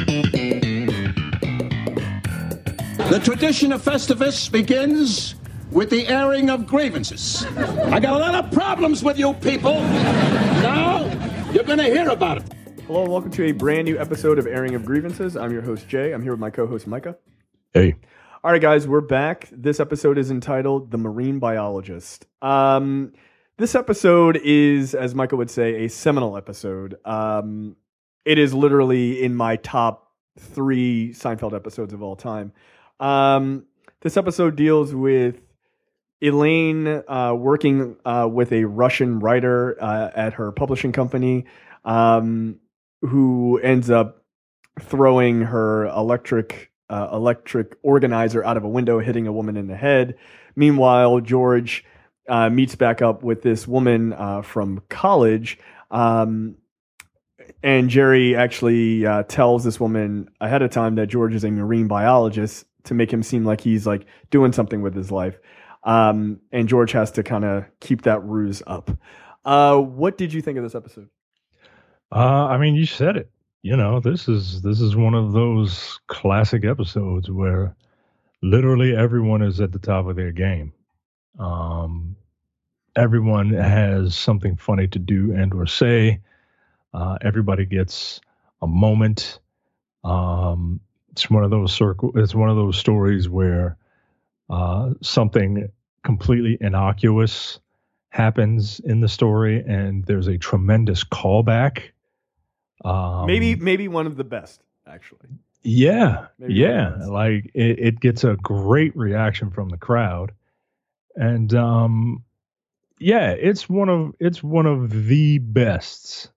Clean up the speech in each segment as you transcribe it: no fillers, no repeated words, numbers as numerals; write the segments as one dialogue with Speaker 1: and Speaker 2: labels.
Speaker 1: The tradition of Festivus begins with the airing of grievances. I got a lot of problems with you people. Now, you're going to hear about it.
Speaker 2: Hello and welcome to a brand new episode of Airing of Grievances. I'm your host, Jay. I'm here with my co-host, Micah.
Speaker 3: Hey.
Speaker 2: All right, guys, we're back. This episode is entitled The Marine Biologist. This episode is, as Micah would say, a seminal episode. It is literally in my top 3 Seinfeld episodes of all time. This episode deals with Elaine working with a Russian writer at her publishing company who ends up throwing her electric organizer out of a window, hitting a woman in the head. Meanwhile, George meets back up with this woman from college, and Jerry actually tells this woman ahead of time that George is a marine biologist to make him seem like he's like doing something with his life. And George has to kind of keep that ruse up. What did you think of this episode?
Speaker 3: I mean, you said it. You know, this is one of those classic episodes where literally everyone is at the top of their game. Everyone has something funny to do and or say. Everybody gets a moment. It's one of those stories where something completely innocuous happens in the story, and there's a tremendous callback.
Speaker 2: Maybe one of the best, actually.
Speaker 3: Yeah. Like it gets a great reaction from the crowd, and it's one of the best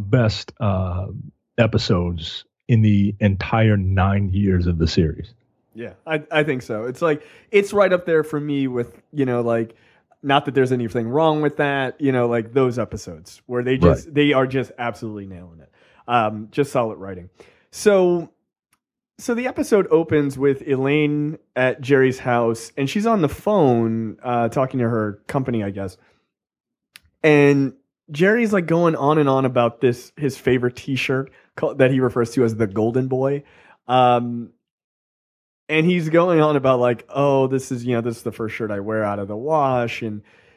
Speaker 3: episodes in the entire 9 years of the series.
Speaker 2: Yeah, I think so. It's like, it's right up there for me with, like, not that there's anything wrong with that, like those episodes where they are just absolutely nailing it. Just solid writing. So the episode opens with Elaine at Jerry's house, and she's on the phone talking to her company, I guess. And Jerry's like going on and on about his favorite T-shirt that he refers to as the Golden Boy. And he's going on about like, oh, this is the first shirt I wear out of the wash, and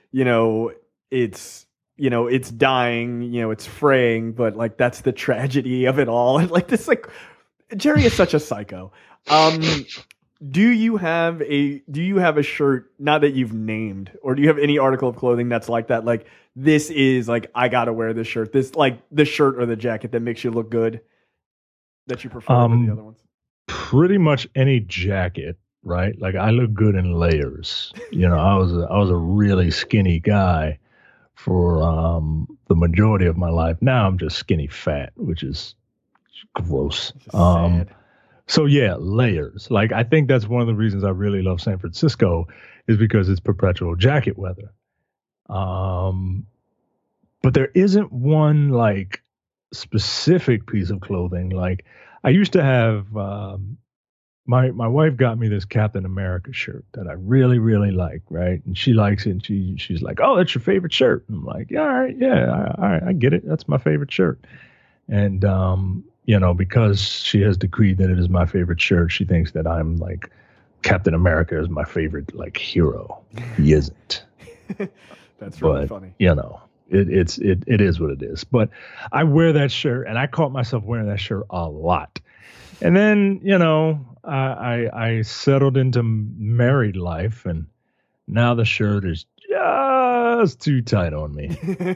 Speaker 2: it's dying, it's fraying, but like that's the tragedy of it all. And like this, like Jerry is such a psycho. Do you have a shirt, not that you've named, or do you have any article of clothing that's like that? Like, this is like, I gotta wear this shirt. This, like, the shirt or the jacket that makes you look good, that you prefer over the other ones?
Speaker 3: Pretty much any jacket, right? Like, I look good in layers. I was a really skinny guy for the majority of my life. Now I'm just skinny fat, which is gross.
Speaker 2: Sad.
Speaker 3: So yeah, layers. Like, I think that's one of the reasons I really love San Francisco, is because it's perpetual jacket weather. But there isn't one like specific piece of clothing. Like, I used to have my wife got me this Captain America shirt that I really, really like, right? And she likes it, and she's like, "Oh, that's your favorite shirt." And I'm like, "Yeah, all right, I get it. That's my favorite shirt." And because she has decreed that it is my favorite shirt, she thinks that I'm like, Captain America is my favorite like hero. He isn't.
Speaker 2: That's really funny.
Speaker 3: It is what it is. But I wear that shirt, and I caught myself wearing that shirt a lot. And then, I settled into married life, and now the shirt is just too tight on me.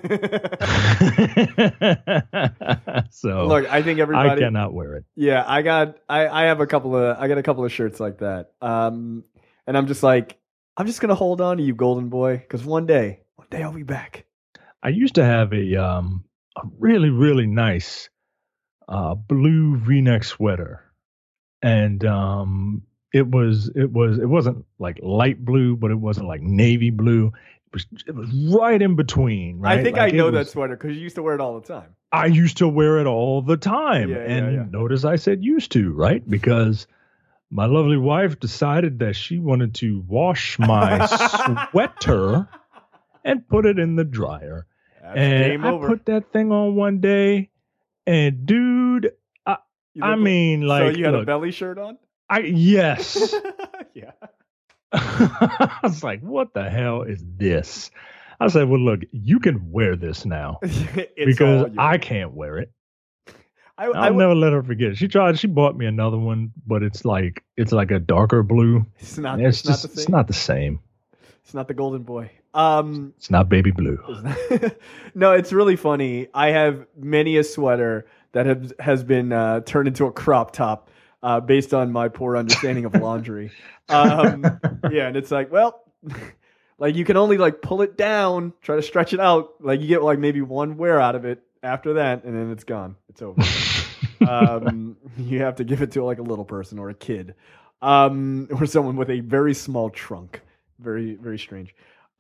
Speaker 3: So
Speaker 2: look, I think everybody,
Speaker 3: I cannot wear it.
Speaker 2: Yeah, I got a couple of shirts like that. And I'm just like, I'm just gonna hold on to you, Golden Boy, because one day I'll be back.
Speaker 3: I used to have a really, really nice blue V-neck sweater, and it wasn't like light blue, but it wasn't like navy blue. It was right in between. Right?
Speaker 2: I think like I know that sweater because you used to wear it all the time.
Speaker 3: I used to wear it all the time, notice I said used to, right? Because my lovely wife decided that she wanted to wash my sweater and put it in the dryer.
Speaker 2: That's and I
Speaker 3: put that thing on one day, and dude, I mean, like,
Speaker 2: so you had
Speaker 3: look,
Speaker 2: a belly shirt on?
Speaker 3: yes.
Speaker 2: Yeah.
Speaker 3: I was like, what the hell is this? I said, well, look, you can wear this now because I can't wear it. I'll never let her forget. She bought me another one, but it's like a darker blue.
Speaker 2: It's not the same.
Speaker 3: It's not the same.
Speaker 2: It's not the golden boy.
Speaker 3: It's not baby blue.
Speaker 2: No, it's really funny. I have many a sweater that has been turned into a crop top based on my poor understanding of laundry. Yeah, and it's like, well, like you can only like pull it down, try to stretch it out. Like you get like maybe one wear out of it after that, and then it's gone. It's over. You have to give it to like a little person or a kid, or someone with a very small trunk. Very, very strange.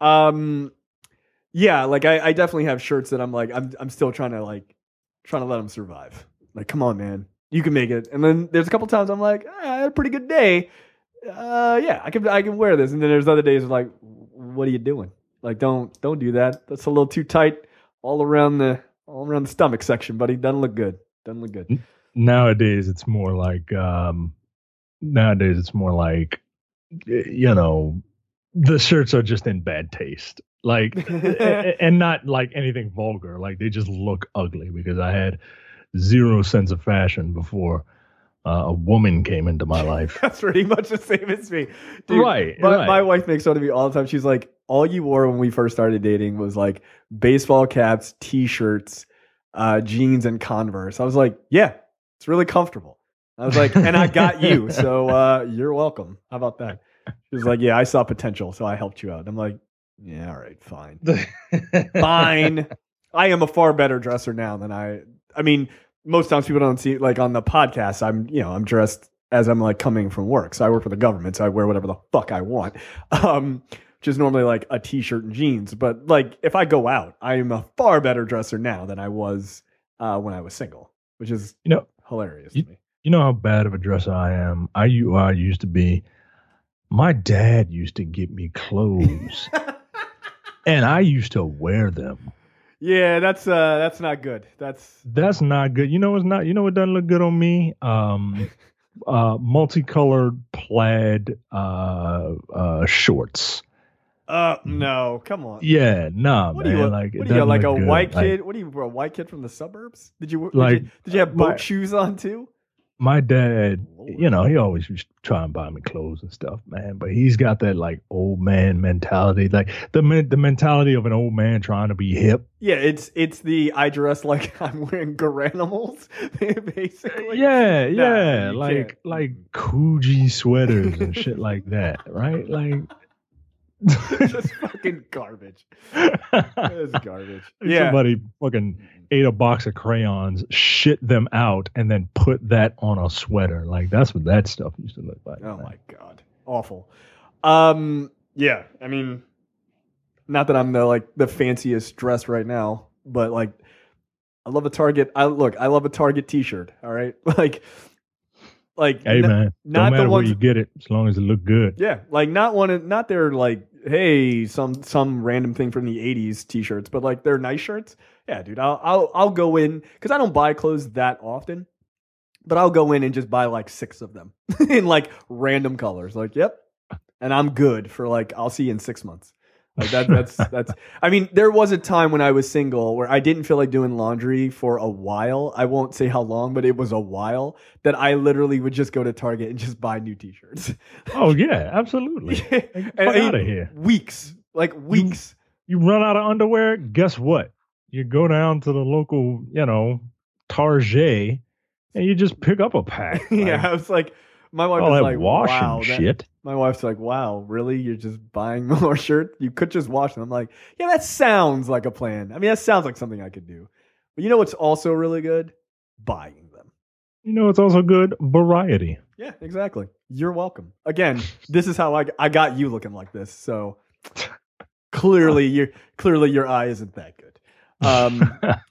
Speaker 2: Yeah, like I definitely have shirts that I'm like I'm still trying to let them survive. Like, come on, man, you can make it. And then there's a couple times I'm like, I had a pretty good day. Yeah, I can wear this. And then there's other days like, what are you doing? Like, don't do that. That's a little too tight all around the stomach section, buddy. Doesn't look good.
Speaker 3: Nowadays it's more like you know, the shirts are just in bad taste. Like and not like anything vulgar. Like they just look ugly because I had zero sense of fashion before a woman came into my life.
Speaker 2: That's pretty much the same as me. Dude,
Speaker 3: right.
Speaker 2: My wife makes fun of me all the time. She's like, all you wore when we first started dating was like baseball caps, t-shirts, jeans, and Converse. I was like, yeah, it's really comfortable. I was like, and I got you, so you're welcome. How about that? She was like, yeah, I saw potential, so I helped you out. I'm like, yeah, all right, fine. Fine. I am a far better dresser now than I mean, most times people don't see, like on the podcast, I'm dressed as I'm like coming from work. So I work for the government, so I wear whatever the fuck I want. Which is normally like a t-shirt and jeans. But like if I go out, I am a far better dresser now than I was when I was single, which is hilarious to me.
Speaker 3: You know how bad of a dresser I am? I used to be. My dad used to get me clothes, and I used to wear them.
Speaker 2: Yeah, that's not good.
Speaker 3: That's not good. You know what's not? You know what doesn't look good on me? Multicolored plaid shorts.
Speaker 2: No, come on.
Speaker 3: Yeah, nah,
Speaker 2: what
Speaker 3: man.
Speaker 2: What are you like a white kid? What are you, a white kid from the suburbs? Did you have boat shoes on too?
Speaker 3: My dad, he always used to try and buy me clothes and stuff, man. But he's got that like old man mentality, like the mentality of an old man trying to be hip.
Speaker 2: Yeah, it's the I dress like I'm wearing Garanimals, basically.
Speaker 3: Yeah, like Coogee sweaters and shit like that, right? Like.
Speaker 2: Just fucking garbage. It's garbage. Yeah.
Speaker 3: Somebody fucking ate a box of crayons, shit them out, and then put that on a sweater. Like that's what that stuff used to look like.
Speaker 2: Oh my god, awful. Yeah. I mean, not that I'm the fanciest dressed right now, but like, I love a Target. I love a Target T-shirt. All right, like.
Speaker 3: Hey man,
Speaker 2: not
Speaker 3: no matter
Speaker 2: the
Speaker 3: where
Speaker 2: ones
Speaker 3: you get it, as long as it look good.
Speaker 2: Yeah, like not their like, hey, some random thing from the '80s T-shirts, but like they're nice shirts. Yeah, dude, I'll go in because I don't buy clothes that often, but I'll go in and just buy like 6 of them in like random colors. Like, yep, and I'm good for like I'll see you in 6 months. Like that's. I mean, there was a time when I was single where I didn't feel like doing laundry for a while. I won't say how long, but it was a while that I literally would just go to Target and just buy new T-shirts.
Speaker 3: Oh yeah, absolutely. Get out of here.
Speaker 2: Weeks.
Speaker 3: You run out of underwear. Guess what? You go down to the local, Target, and you just pick up a pack.
Speaker 2: Yeah, I was like. My wife was like,
Speaker 3: wow. Shit.
Speaker 2: My wife's like, wow, really? You're just buying more shirts? You could just wash them. I'm like, yeah, that sounds like a plan. I mean, that sounds like something I could do. But you know what's also really good? Buying them.
Speaker 3: You know what's also good? Variety.
Speaker 2: Yeah, exactly. You're welcome. Again, this is how I got you looking like this. So clearly your eye isn't that good.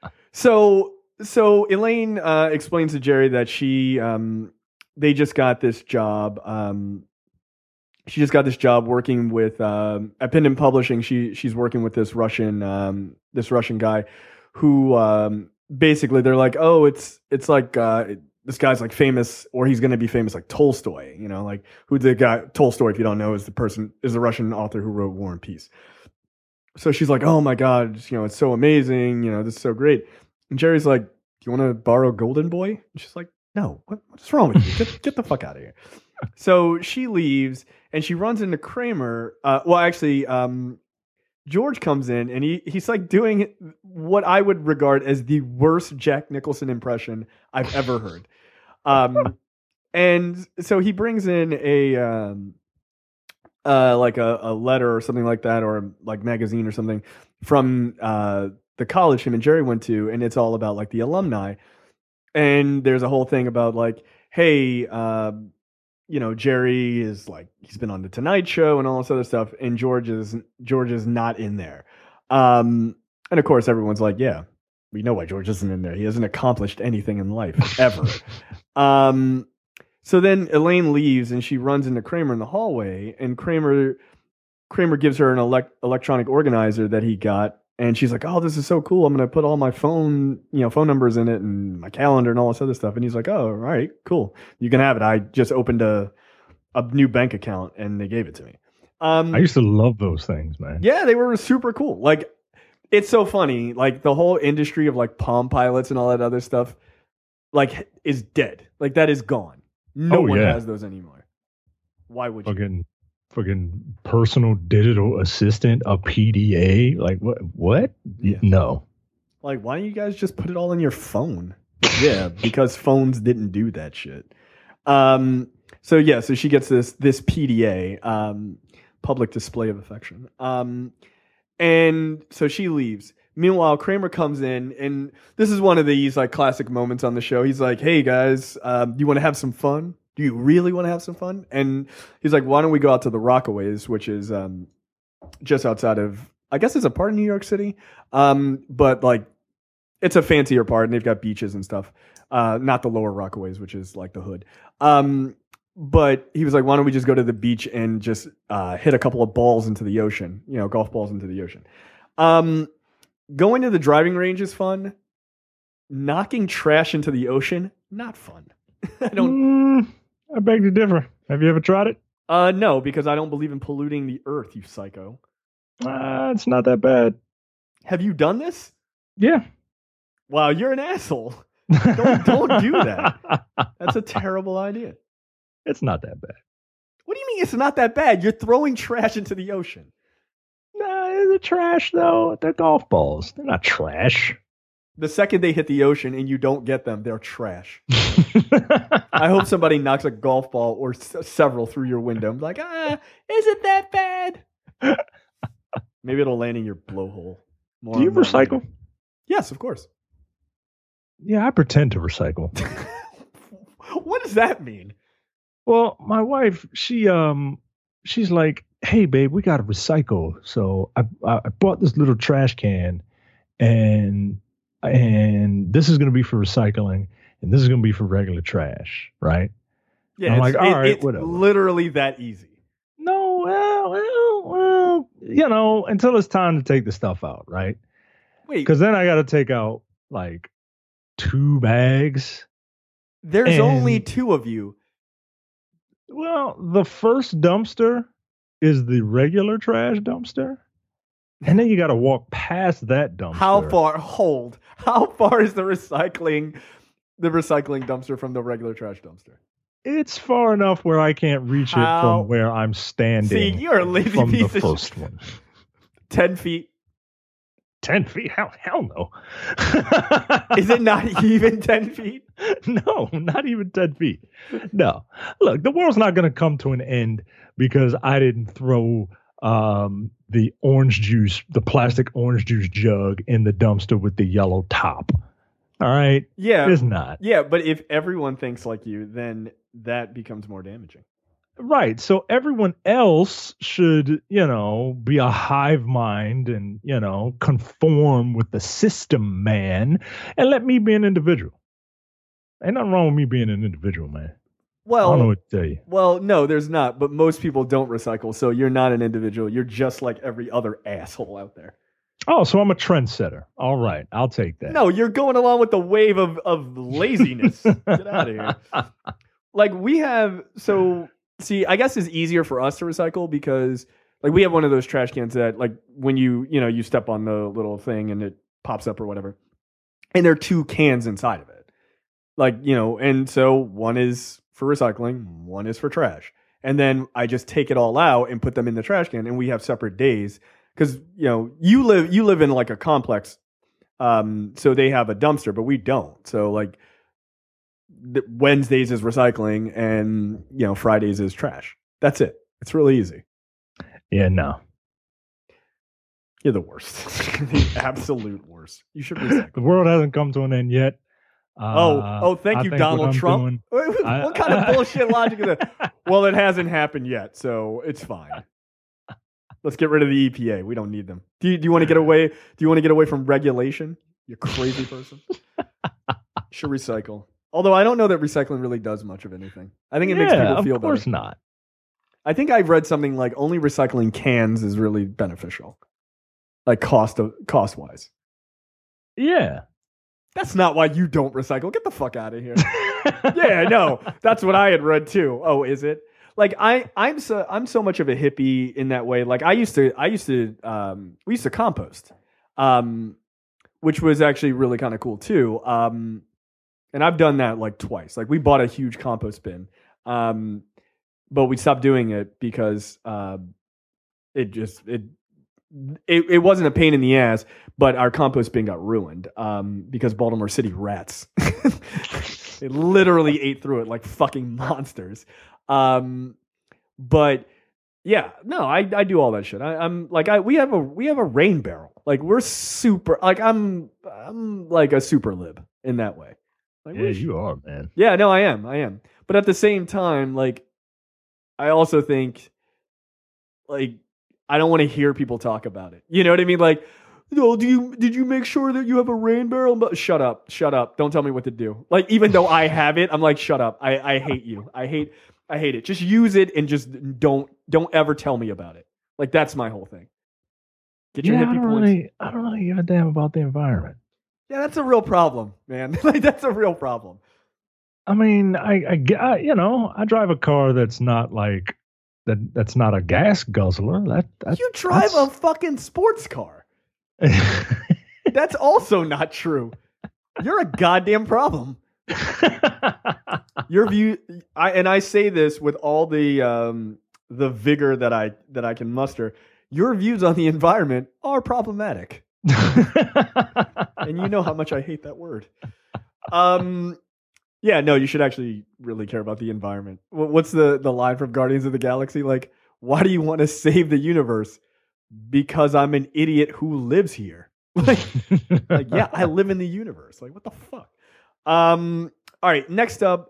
Speaker 2: So Elaine explains to Jerry that she they just got this job. She just got this job working with at Pendant Publishing. She's working with this Russian guy who basically they're like, oh, it's like this guy's like famous, or he's going to be famous like Tolstoy, you know, like who the guy, Tolstoy, if you don't know, is the Russian author who wrote War and Peace. So she's like, oh my God, you know, it's so amazing. You know, this is so great. And Jerry's like, do you want to borrow Golden Boy? And she's like, no, what's wrong with you? Get the fuck out of here. So she leaves and she runs into Kramer. George comes in and he's like doing what I would regard as the worst Jack Nicholson impression I've ever heard. And so he brings in a letter or something like that, or like magazine or something from the college him and Jerry went to, and it's all about like the alumni. And there's a whole thing about like, hey, you know, Jerry is like, he's been on the Tonight Show and all this other stuff, and George is not in there. And of course, everyone's like, yeah, we know why George isn't in there. He hasn't accomplished anything in life ever. So then Elaine leaves and she runs into Kramer in the hallway, and Kramer gives her an electronic organizer that he got. And she's like, oh, this is so cool. I'm going to put all my phone numbers in it and my calendar and all this other stuff. And he's like, oh, all right, cool. You can have it. I just opened a new bank account and they gave it to me.
Speaker 3: I used to love those things, man.
Speaker 2: Yeah, they were super cool. Like, it's so funny. Like, the whole industry of like Palm Pilots and all that other stuff, like, is dead. Like, that is gone. No one has those anymore. Why would you?
Speaker 3: Fucking personal digital assistant, a PDA. Like, what?
Speaker 2: Yeah.
Speaker 3: No.
Speaker 2: Like, why don't you guys just put it all in your phone? Yeah, because phones didn't do that shit. So she gets this PDA, public display of affection. And so she leaves. Meanwhile, Kramer comes in, and this is one of these like classic moments on the show. He's like, hey guys, do you want to have some fun? Do you really want to have some fun? And he's like, why don't we go out to the Rockaways, which is just outside of, I guess it's a part of New York City. But like, it's a fancier part, and they've got beaches and stuff. Not the lower Rockaways, which is like the hood. But he was like, why don't we just go to the beach and just hit a couple of balls into the ocean, you know, golf balls into the ocean. Going to the driving range is fun. Knocking trash into the ocean, not fun.
Speaker 3: I beg to differ. Have you ever tried it?
Speaker 2: No, because I don't believe in polluting the earth, you psycho.
Speaker 3: It's not that bad.
Speaker 2: Have you done this?
Speaker 3: Yeah.
Speaker 2: Wow, you're an asshole. Don't do that. That's a terrible idea.
Speaker 3: It's not that bad.
Speaker 2: What do you mean it's not that bad? You're throwing trash into the ocean.
Speaker 3: Nah, they're trash though. They're golf balls. They're not trash.
Speaker 2: The second they hit the ocean and you don't get them, they're trash. I hope somebody knocks a golf ball or several through your window. I'm like, is it that bad? Maybe it'll land in your blowhole.
Speaker 3: Do you recycle?
Speaker 2: Later. Yes, of course.
Speaker 3: Yeah, I pretend to recycle.
Speaker 2: What does that mean?
Speaker 3: Well, my wife, she's like, hey, babe, we got to recycle. So I bought this little trash can, and this is going to be for recycling, and this is going to be for regular trash, right?
Speaker 2: Yeah,
Speaker 3: and I'm like, all right, whatever.
Speaker 2: Literally that easy.
Speaker 3: No, well, you know, until it's time to take the stuff out, right?
Speaker 2: Wait.
Speaker 3: Because then I got to take out like 2 bags.
Speaker 2: There's only 2 of you.
Speaker 3: Well, the first dumpster is the regular trash dumpster. And then you got to walk past that dumpster.
Speaker 2: How far is the recycling dumpster from the regular trash dumpster?
Speaker 3: It's far enough where I can't reach it from where I'm standing.
Speaker 2: See, you're a lazy
Speaker 3: from
Speaker 2: piece
Speaker 3: the
Speaker 2: of
Speaker 3: first one.
Speaker 2: 10 feet.
Speaker 3: 10 feet? Hell no.
Speaker 2: Is it not even 10 feet?
Speaker 3: No, not even 10 feet. No. Look, the world's not going to come to an end because I didn't throw the orange juice, the plastic orange juice jug in the dumpster with the yellow top. All right?
Speaker 2: Yeah.
Speaker 3: It's not.
Speaker 2: Yeah, but if everyone thinks like you, then that becomes more damaging.
Speaker 3: Right. So everyone else should, you know, be a hive mind and, you know, conform with the system, man, and let me be an individual. Ain't nothing wrong with me being an individual, man.
Speaker 2: Well,
Speaker 3: I don't know what to tell you.
Speaker 2: Well, no, there's not. But most people don't recycle, so you're not an individual. You're just like every other asshole out there.
Speaker 3: Oh, so I'm a trendsetter. All right, I'll take that.
Speaker 2: No, you're going along with the wave of laziness. Get out of here. Like we have, so see, I guess it's easier for us to recycle because like we have one of those trash cans that like when you step on the little thing and it pops up or whatever, and there are 2 cans inside of it. Like, and so one is for recycling, one is for trash. And then I just take it all out and put them in the trash can, and we have separate days because you live in like a complex, so they have a dumpster, but we don't. So like Wednesdays is recycling, and Fridays is trash. That's it. It's really easy.
Speaker 3: Yeah, no,
Speaker 2: you're the worst, the absolute worst. You should recycle.
Speaker 3: The world hasn't come to an end yet.
Speaker 2: Thank you, Donald Trump. What kind of bullshit logic is that? Well, it hasn't happened yet, so it's fine. Let's get rid of the EPA. We don't need them. Do you want to get away? Do you want to get away from regulation? You crazy person. Should recycle. Although I don't know that recycling really does much of anything. I think it makes people feel better.
Speaker 3: Of course not.
Speaker 2: I think I've read something like only recycling cans is really beneficial, like cost wise.
Speaker 3: Yeah.
Speaker 2: That's not why you don't recycle. Get the fuck out of here. Yeah, no, that's what I had read too. Oh, is it? Like I'm so much of a hippie in that way. Like we used to compost, which was actually really kind of cool too. And I've done that like twice. Like we bought a huge compost bin, but we stopped doing it because it wasn't a pain in the ass, but our compost bin got ruined because Baltimore City rats. They literally ate through it like fucking monsters. But yeah, no, I do all that shit. I'm like we have a rain barrel. Like we're super. Like I'm like a super lib in that way. Like,
Speaker 3: yeah, you are, man.
Speaker 2: Yeah, no, I am. But at the same time, like I also think like I don't want to hear people talk about it. You know what I mean? Like, did you make sure that you have a rain barrel? Shut up. Don't tell me what to do. Like, even though I have it, I'm like, shut up. I hate you. I hate it. Just use it and just don't ever tell me about it. Like, that's my whole thing. Get your hippie points.
Speaker 3: I don't really give a damn about the environment.
Speaker 2: Yeah, that's a real problem, man. Like, that's a real problem.
Speaker 3: I mean, I drive a car that's not like that's not a gas guzzler.
Speaker 2: You drive a fucking sports car. That's also not true. You're a goddamn problem. Your view, I say this with all the vigor that I can muster. Your views on the environment are problematic, and you know how much I hate that word. Yeah, no, you should actually really care about the environment. What's the line from Guardians of the Galaxy? Like, why do you want to save the universe? Because I'm an idiot who lives here. Like, yeah, I live in the universe. Like, what the fuck? All right, next up,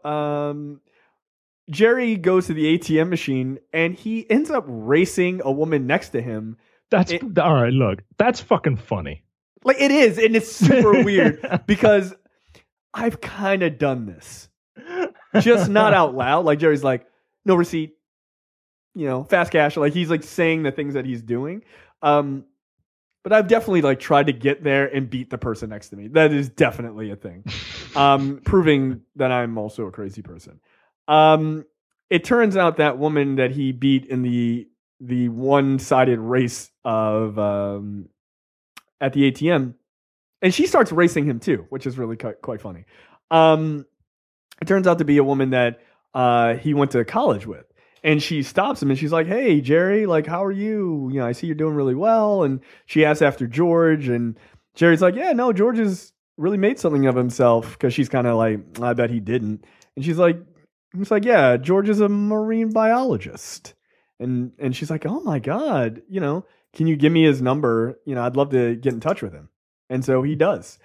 Speaker 2: Jerry goes to the ATM machine and he ends up racing a woman next to him.
Speaker 3: All right, look, that's fucking funny.
Speaker 2: Like, it is, and it's super weird because I've kind of done this. Just not out loud. Like, Jerry's like, no receipt, fast cash. Like, he's like saying the things that he's doing. But I've definitely like tried to get there and beat the person next to me. That is definitely a thing. Proving that I'm also a crazy person. It turns out that woman that he beat in the one-sided race of at the ATM, and she starts racing him too, which is really quite funny. It turns out to be a woman that he went to college with. And she stops him and she's like, hey, Jerry, like, how are you? I see you're doing really well. And she asks after George. And Jerry's like, yeah, no, George has really made something of himself. Because she's kind of like, I bet he didn't. And he's like, yeah, George is a marine biologist. And she's like, oh, my God, can you give me his number? I'd love to get in touch with him. And so he does.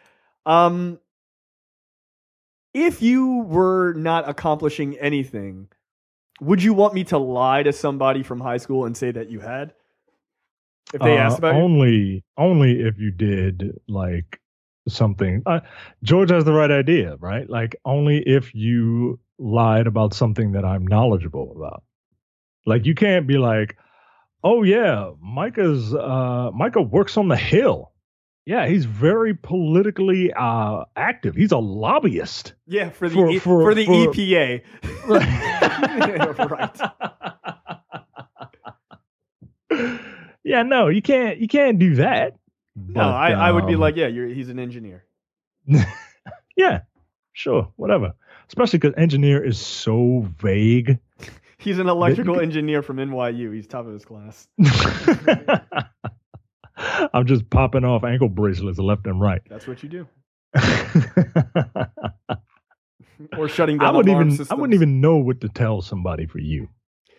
Speaker 2: If you were not accomplishing anything, would you want me to lie to somebody from high school and say that you had? If they asked about
Speaker 3: you? Only if you did like something. George has the right idea, right? Like only if you lied about something that I'm knowledgeable about. Like you can't be like, oh yeah, Micah works on the Hill. Yeah, he's very politically active. He's a lobbyist.
Speaker 2: Yeah, for the EPA.
Speaker 3: Right. Yeah, no, you can't do that.
Speaker 2: No, I would be like, yeah, he's an engineer.
Speaker 3: Yeah, sure, whatever. Especially because engineer is so vague.
Speaker 2: He's an electrical engineer from NYU. He's top of his class.
Speaker 3: I'm just popping off ankle bracelets left and right.
Speaker 2: That's what you do. Or shutting down
Speaker 3: alarm systems. I wouldn't even know what to tell somebody for you.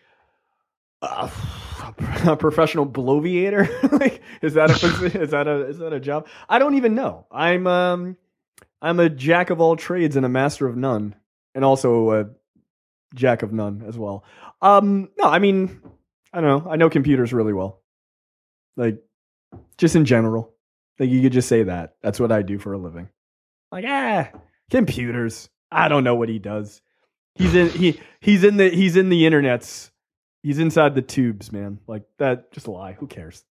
Speaker 2: A professional bloviator? Like, is that a job? I don't even know. I'm a jack of all trades and a master of none, and also a jack of none as well. No, I mean, I don't know. I know computers really well. Like, just in general. Like, you could just say that. That's what I do for a living. Like, computers. I don't know what he does. He's in the internets. He's inside the tubes, man. Like, that, just a lie. Who cares?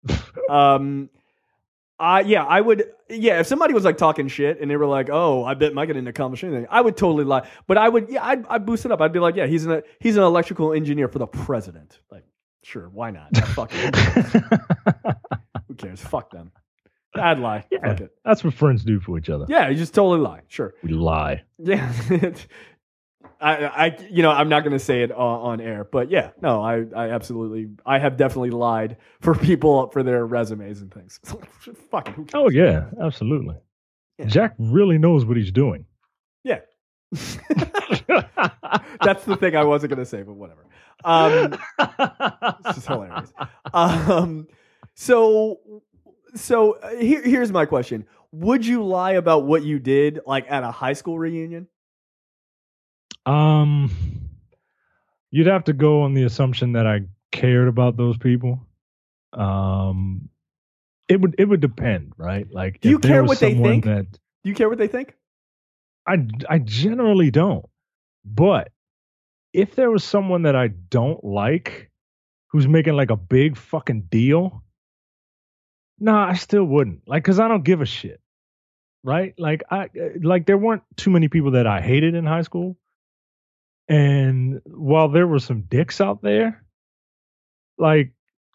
Speaker 2: I would. Yeah, if somebody was like talking shit and they were like, "Oh, I bet Mike didn't accomplish anything," I would totally lie. But I would. Yeah, I'd boost it up. I'd be like, "Yeah, he's an electrical engineer for the president." Like, sure, why not? Fuck it. Who cares? Fuck them. I'd lie.
Speaker 3: Yeah,
Speaker 2: fuck it.
Speaker 3: That's what friends do for each other.
Speaker 2: Yeah, you just totally lie. Sure,
Speaker 3: we lie.
Speaker 2: Yeah. I'm not going to say it on air, but yeah, no, I have definitely lied for people for their resumes and things. Fucking who cares?
Speaker 3: Oh yeah, absolutely. Yeah. Jack really knows what he's doing.
Speaker 2: Yeah. That's the thing I wasn't going to say, but whatever. This is hilarious. So here's my question. Would you lie about what you did like at a high school reunion?
Speaker 3: You'd have to go on the assumption that I cared about those people. It would depend, right? Like,
Speaker 2: do you care what they think? Do you care what they think?
Speaker 3: I generally don't. But if there was someone that I don't like who's making like a big fucking deal, I still wouldn't. Like, cause I don't give a shit. Right? Like there weren't too many people that I hated in high school. And while there were some dicks out there, I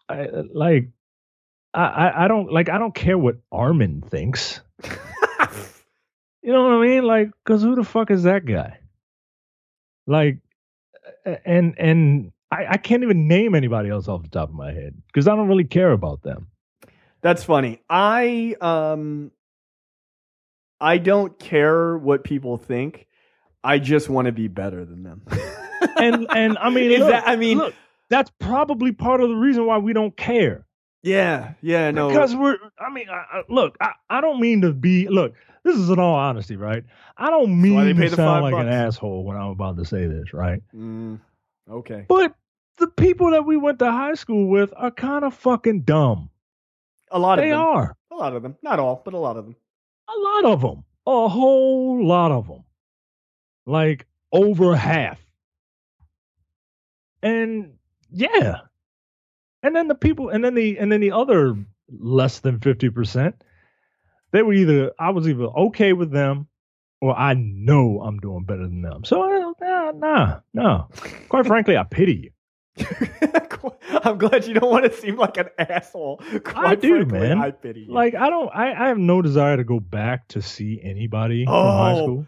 Speaker 3: don't care what Armin thinks. You know what I mean? Like, cause who the fuck is that guy? Like, and I can't even name anybody else off the top of my head because I don't really care about them.
Speaker 2: That's funny. I don't care what people think. I just want to be better than them.
Speaker 3: and I mean, look, that's probably part of the reason why we don't care.
Speaker 2: Yeah, no.
Speaker 3: Because I don't mean to be, this is in all honesty, right? I don't mean to sound like an asshole when I'm about to say this, right?
Speaker 2: Okay.
Speaker 3: But the people that we went to high school with are kind of fucking dumb.
Speaker 2: A lot of them.
Speaker 3: They are.
Speaker 2: A lot of them. Not all, but a lot of them.
Speaker 3: A lot of them. A whole lot of them. Like over half. And yeah. And then the other less than 50%, I was either okay with them or I know I'm doing better than them. So no. Quite frankly, I pity you.
Speaker 2: I'm glad you don't want to seem like an asshole.
Speaker 3: I do, man.
Speaker 2: I pity you.
Speaker 3: Like I have no desire to go back to see anybody from high school.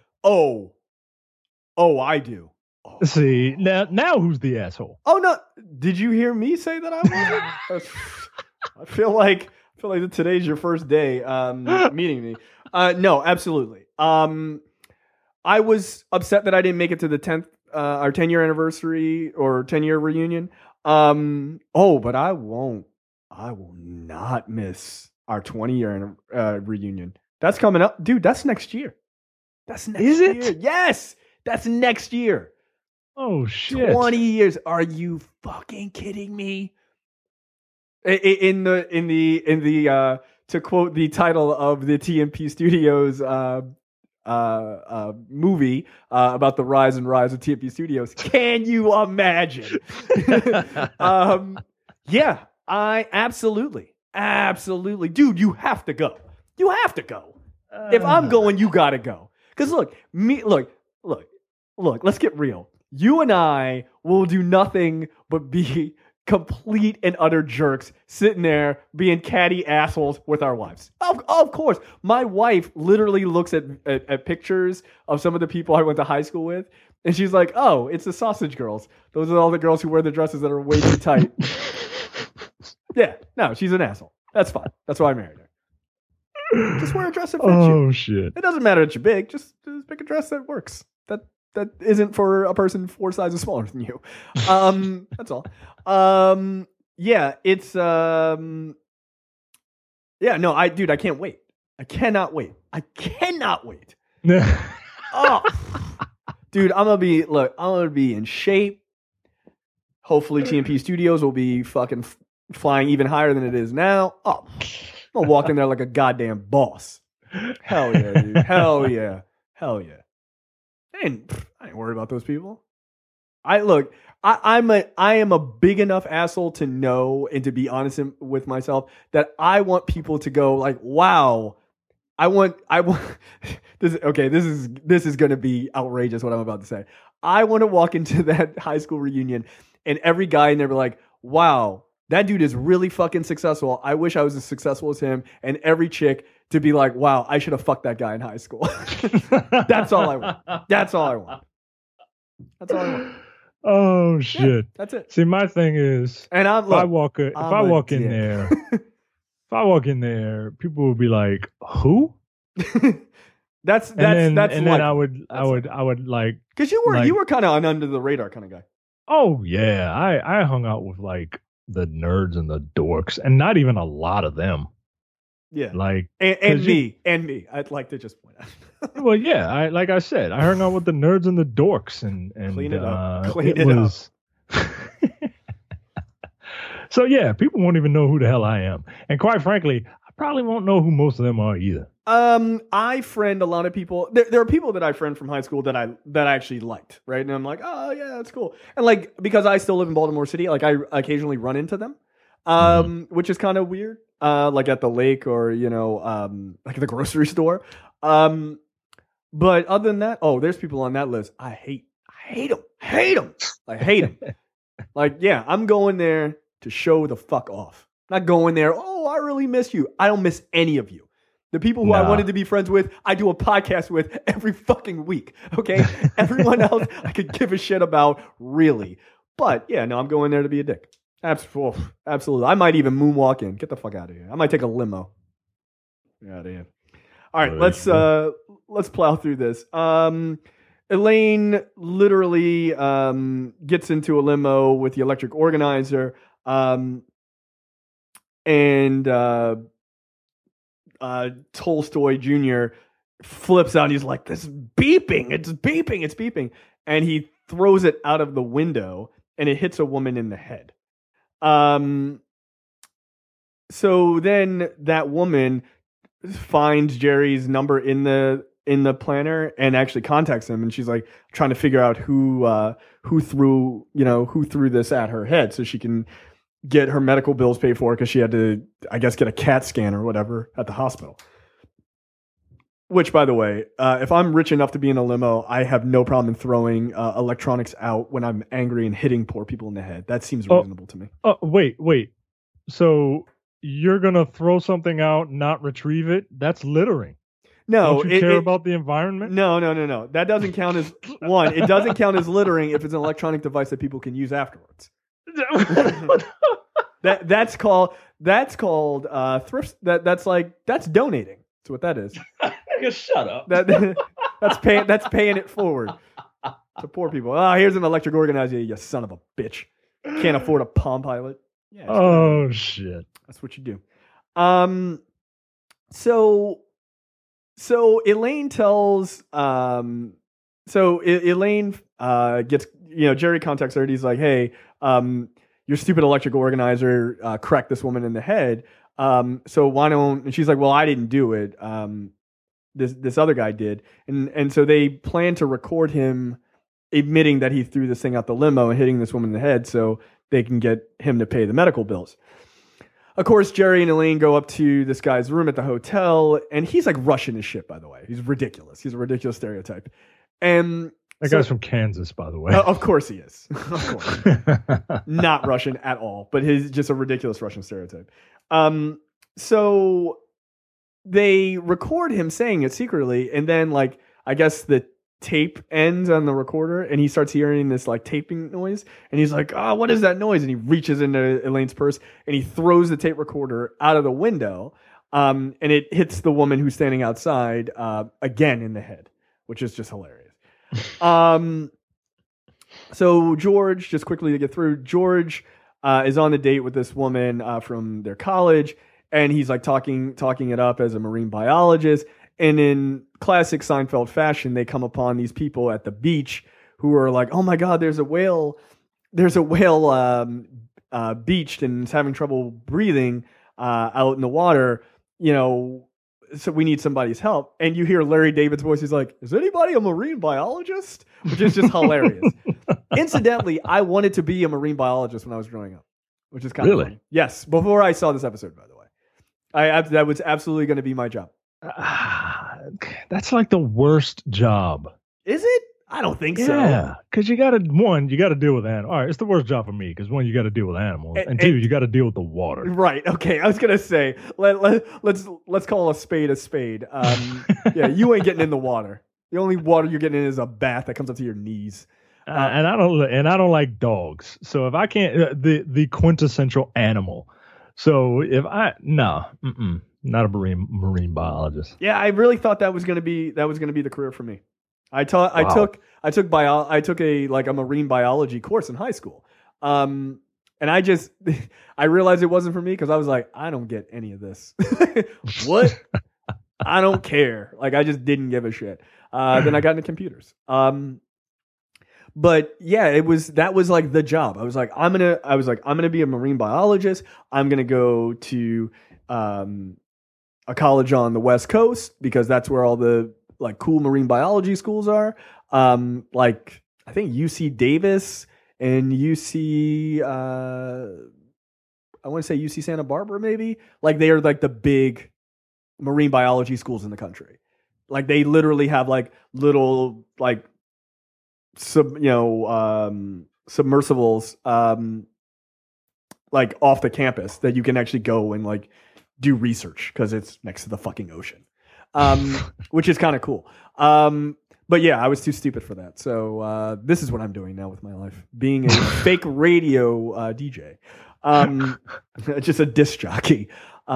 Speaker 2: I do. Oh.
Speaker 3: See, now who's the asshole?
Speaker 2: Oh no. Did you hear me say that I wasn't? I feel like today's your first day meeting me. No, absolutely. I was upset that I didn't make it to the 10th our 10-year anniversary or 10-year reunion. But I will not miss our 20-year reunion. That's coming up. Dude, that's next year. That's next year.
Speaker 3: Is it?
Speaker 2: Yes. That's next year.
Speaker 3: Oh shit.
Speaker 2: 20 years. Are you fucking kidding me? In the to quote the title of the TMP Studios movie about the rise and rise of TMP Studios. Can you imagine? Yeah, I absolutely, dude, you have to go. You have to go. If I'm going, you gotta go. Because look, let's get real. You and I will do nothing but be complete and utter jerks sitting there being catty assholes with our wives. Of course. My wife literally looks at pictures of some of the people I went to high school with, and she's like, oh, it's the sausage girls. Those are all the girls who wear the dresses that are way too tight. Yeah, no, she's an asshole. That's fine. That's why I married her. Just wear a dress that fits you.
Speaker 3: Oh, shit.
Speaker 2: It doesn't matter that you're big. Just pick a dress that works. That isn't for a person 4 sizes smaller than you. That's all. Yeah, it's yeah, no, I can't wait. I cannot wait. Oh, dude, I'm gonna be in shape. Hopefully TMP Studios will be fucking flying even higher than it is now. Oh, I'm gonna walk in there like a goddamn boss. Hell yeah, dude. Hell yeah. I ain't worried about those people. I am a big enough asshole to know and to be honest with myself that I want people to go like, wow, I want this is going to be outrageous what I'm about to say. I want to walk into that high school reunion and every guy in there be like, wow, that dude is really fucking successful. I wish I was as successful as him. And every chick to be like, wow, I should have fucked that guy in high school. That's all I want.
Speaker 3: Oh shit!
Speaker 2: Yeah, that's it.
Speaker 3: See, my thing is,
Speaker 2: and
Speaker 3: if I walk in there, people will be like, "Who?"
Speaker 2: that's
Speaker 3: then I would like,
Speaker 2: because you were kind of an under the radar kind of guy.
Speaker 3: Oh yeah, I hung out with like the nerds and the dorks, and not even a lot of them.
Speaker 2: Yeah,
Speaker 3: like
Speaker 2: and me. I'd like to just point out.
Speaker 3: Well, yeah, I said, I hung out with the nerds and the dorks, and
Speaker 2: clean it up.
Speaker 3: So yeah, people won't even know who the hell I am, and quite frankly, I probably won't know who most of them are either.
Speaker 2: I friend a lot of people. There are people that I friend from high school that I actually liked, right? And I'm like, oh yeah, that's cool. And like because I still live in Baltimore City, like I occasionally run into them, which is kind of weird. Like at the lake or like at the grocery store. But other than that, there's people on that list. I hate them. Like, yeah, I'm going there to show the fuck off. Not going there, I really miss you. I don't miss any of you. The people who I wanted to be friends with, I do a podcast with every fucking week. Okay? Everyone else I could give a shit about, really. But yeah, no, I'm going there to be a dick. Absolutely. I might even moonwalk in. Get the fuck out of here. I might take a limo. Get out of here. All right, let's plow through this. Elaine literally gets into a limo with the electric organizer, and Tolstoy Jr. flips out. He's like, "This is beeping! It's beeping!" And he throws it out of the window, and it hits a woman in the head. So then that woman finds Jerry's number in the planner and actually contacts him, and she's like trying to figure out who threw this at her head so she can get her medical bills paid for because she had to, I guess, get a CAT scan or whatever at the hospital. Which, by the way, if I'm rich enough to be in a limo, I have no problem in throwing electronics out when I'm angry and hitting poor people in the head. That seems reasonable to me.
Speaker 3: Oh, wait. So you're going to throw something out, not retrieve it? That's littering.
Speaker 2: No.
Speaker 3: Don't you care about the environment?
Speaker 2: No. That doesn't count as, one, it doesn't count as littering if it's an electronic device that people can use afterwards. That's called thrift. That's donating. That's what that is.
Speaker 3: Shut up.
Speaker 2: That's paying it forward to poor people. Here's an electric organizer, you son of a bitch. Can't afford a Palm Pilot. Yeah.
Speaker 3: Shit.
Speaker 2: That's what you do. So Elaine tells. Elaine gets. Jerry contacts her and he's like, "Hey, your stupid electric organizer cracked this woman in the head. So why don't?" And she's like, "Well, I didn't do it. This other guy did." And so they plan to record him admitting that he threw this thing out the limo and hitting this woman in the head so they can get him to pay the medical bills. of course, Jerry and Elaine go up to this guy's room at the hotel, and he's like Russian as shit, by the way. He's ridiculous. He's a ridiculous stereotype. And
Speaker 3: that guy's from Kansas, by the way.
Speaker 2: Of course he is. Of course. Not Russian at all, but he's just a ridiculous Russian stereotype. So they record him saying it secretly, and then like I guess the tape ends on the recorder, and he starts hearing this like taping noise, and he's like, "Oh, what is that noise?" And he reaches into Elaine's purse and he throws the tape recorder out of the window, and it hits the woman who's standing outside again in the head, which is just hilarious. So George, just quickly to get through, George is on a date with this woman from their college, and he's like talking it up as a marine biologist. And in classic Seinfeld fashion, they come upon these people at the beach who are like, "Oh my God, there's a whale beached and it's having trouble breathing out in the water. You know, so we need somebody's help." And you hear Larry David's voice. He's like, "Is anybody a marine biologist?" Which is just hilarious. Incidentally, I wanted to be a marine biologist when I was growing up, which is kind of funny. Yes, before I saw this episode, by the way. That was absolutely going to be my job.
Speaker 3: That's like the worst job.
Speaker 2: Is it? I don't think so.
Speaker 3: Yeah, because you got to deal with animals. All right, it's the worst job for me because one, you got to deal with animals, and two, you got to deal with the water.
Speaker 2: Right. Okay. I was gonna say let's call a spade a spade. Yeah, you ain't getting in the water. The only water you're getting in is a bath that comes up to your knees.
Speaker 3: And I don't like dogs. So if I can't, the quintessential animal. So if not a marine biologist.
Speaker 2: Yeah, I really thought that was gonna be the career for me. I took a marine biology course in high school, and I realized it wasn't for me because I was like, I don't get any of this. What? I don't care. Like I just didn't give a shit. Then I got into computers. But yeah, that was like the job. I was like, I'm gonna be a marine biologist. I'm gonna go to a college on the West Coast because that's where all the like cool marine biology schools are. Like I think UC Davis and UC I want to say UC Santa Barbara maybe. Like they are like the big marine biology schools in the country. Like they literally have like little like submersibles like off the campus that you can actually go and like do research because it's next to the fucking ocean. Which is kind of cool. But yeah, I was too stupid for that. So this is what I'm doing now with my life, being a fake radio DJ. Just a disc jockey.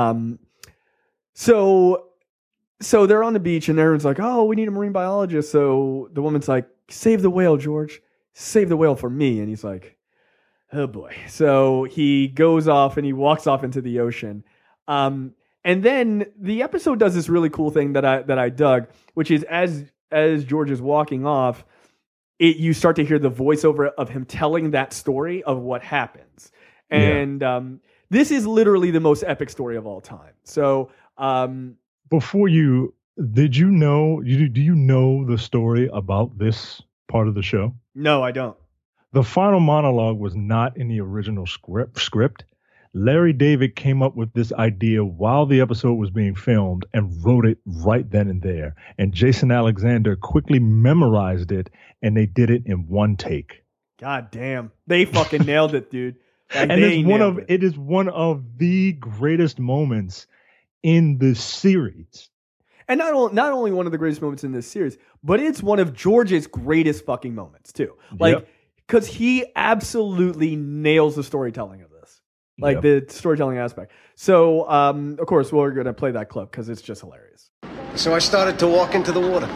Speaker 2: So they're on the beach and everyone's like, "Oh, we need a marine biologist." So the woman's like, "Save the whale, George. Save the whale for me." And he's like, "Oh boy." So he goes off and he walks off into the ocean. And then the episode does this really cool thing that I dug, which is as George is walking off, you start to hear the voiceover of him telling that story of what happens. And this is literally the most epic story of all time. So
Speaker 3: do you know the story about this part of the show?
Speaker 2: No, I don't.
Speaker 3: The final monologue was not in the original script. Larry David came up with this idea while the episode was being filmed and wrote it right then and there. And Jason Alexander quickly memorized it, and they did it in one take.
Speaker 2: God damn. They fucking nailed it, dude. Like,
Speaker 3: and it is one of the greatest moments in the series.
Speaker 2: And not only one of the greatest moments in this series, but it's one of George's greatest fucking moments, too. Like, because he absolutely nails the storytelling of this. Like the storytelling aspect. So, of course, we're going to play that clip because it's just hilarious.
Speaker 4: So I started to walk into the water.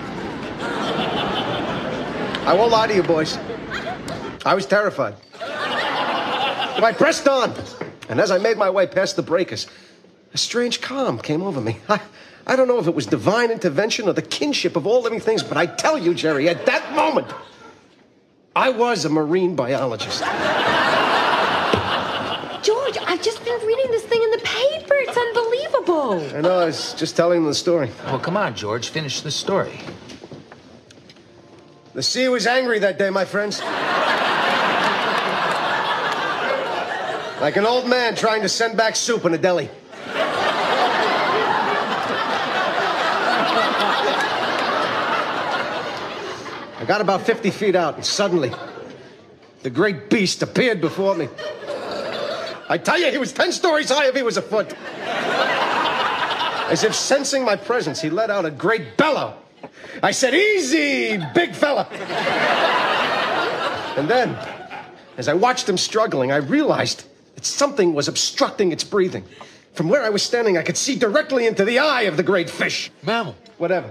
Speaker 4: I won't lie to you, boys. I was terrified. But I pressed on. And as I made my way past the breakers, a strange calm came over me. I don't know if it was divine intervention or the kinship of all living things, but I tell you, Jerry, at that moment, I was a marine biologist.
Speaker 5: George, I've just been reading this thing in the paper. It's unbelievable.
Speaker 4: I know, I was just telling the story.
Speaker 6: Well, come on, George, finish the story.
Speaker 4: The sea was angry that day, my friends. Like an old man trying to send back soup in a deli. I got about 50 feet out, and suddenly, the great beast appeared before me. I tell you, he was 10 stories high if he was a foot. As if sensing my presence, he let out a great bellow. I said, "Easy, big fella." And then, as I watched him struggling, I realized that something was obstructing its breathing. From where I was standing, I could see directly into the eye of the great fish.
Speaker 6: Mammal.
Speaker 4: Whatever.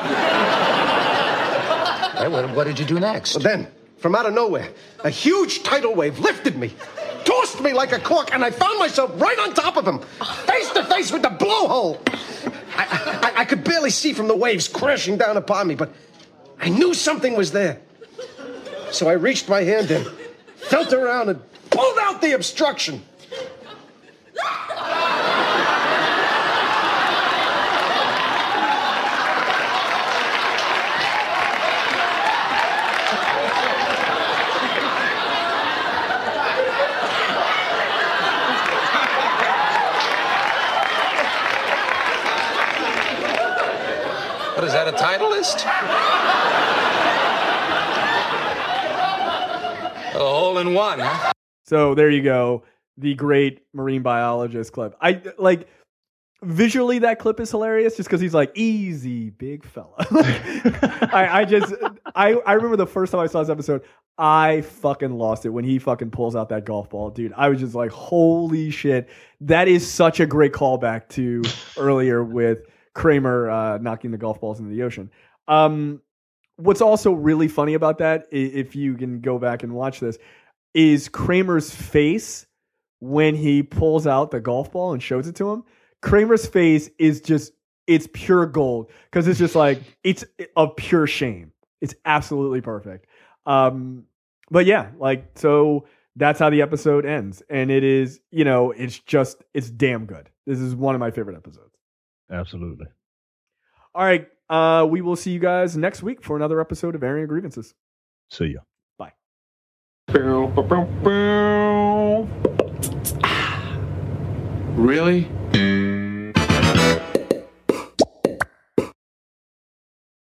Speaker 6: Hey, what did you do next?
Speaker 4: Well, then, from out of nowhere, a huge tidal wave lifted me, tossed me like a cork, and I found myself right on top of him, face to face with the blowhole. I could barely see from the waves crashing down upon me, but I knew something was there. So I reached my hand in, felt around, and pulled out the obstruction.
Speaker 6: What is that, a Titleist? A hole in one, huh?
Speaker 2: So there you go. The great marine biologist clip. I like visually that clip is hilarious just because he's like, "Easy, big fella." I remember the first time I saw this episode, I fucking lost it when he fucking pulls out that golf ball, dude. I was just like, holy shit. That is such a great callback to earlier with Kramer knocking the golf balls into the ocean. What's also really funny about that, if you can go back and watch this, is Kramer's face when he pulls out the golf ball and shows it to him. Kramer's face is just, it's pure gold because it's just like, it's a pure shame. It's absolutely perfect. But yeah, like, so that's how the episode ends. And it is, you know, it's damn good. This is one of my favorite episodes.
Speaker 3: Absolutely.
Speaker 2: All right. We will see you guys next week for another episode of Airing of Grievances.
Speaker 3: See ya.
Speaker 2: Bye.
Speaker 1: Really?